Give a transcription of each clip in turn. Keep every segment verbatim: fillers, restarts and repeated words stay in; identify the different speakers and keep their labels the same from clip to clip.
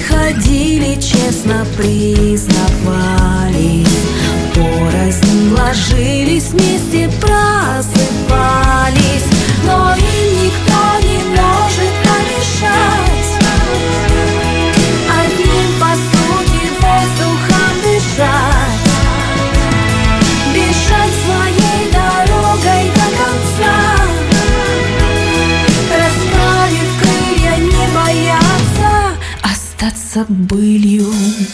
Speaker 1: приходили, честно признавались, порознь ложились, вместе просыпались, но им никто не может помешать одним, по сути, воздухом дышать, бежать своей дорогой до конца, расправив крылья, не бояться остаться былью.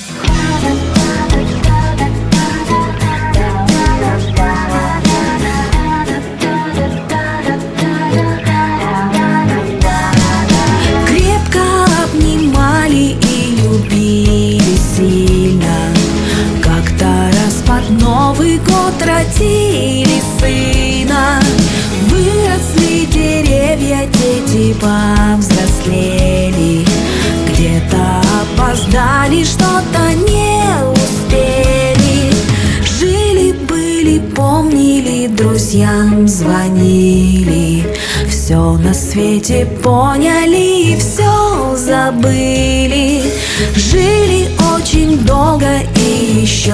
Speaker 1: Крепко обнимали и любили сильно, как-то раз под Новый год родили сына. Выросли деревья, дети повзрослели, где-то опоздали, что-то не успели. Жили-были, помнили, друзьям звонили, все на свете поняли и все забыли. Жили очень долго и еще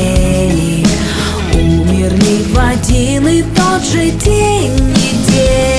Speaker 1: хотели, умерли в один и тот же день недели.